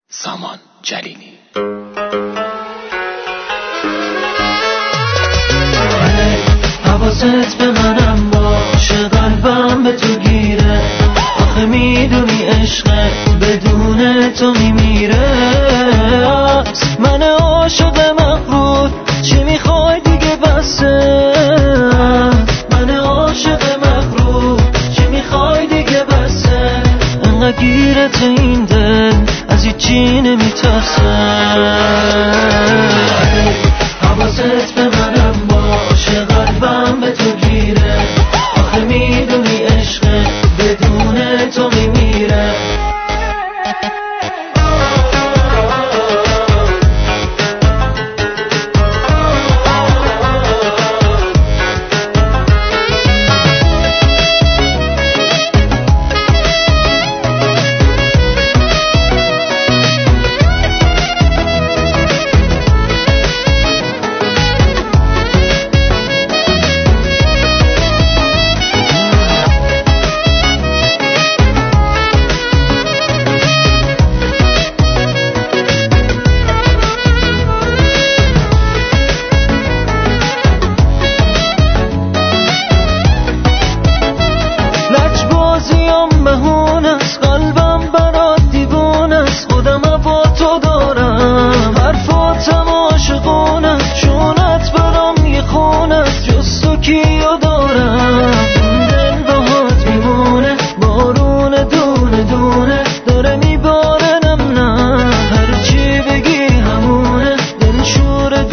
سامان جلیلی. حواست به منم باشه، قلبم به تو گیره، آخه میدونی عشقت بدون تو میمیره. من عاشق مغرور، چی میخوای دیگه بسه؟ من عاشق مغرور، چی میخوای دیگه بسه؟ انقدر گیرت این دل از هیچی نمیترسه. حواست به منم باشه، قلبم به تو گیره، آخه میدونی عشقت بدون تو میمیره.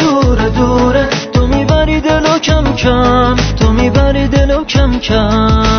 تو میبری دلو کم کم.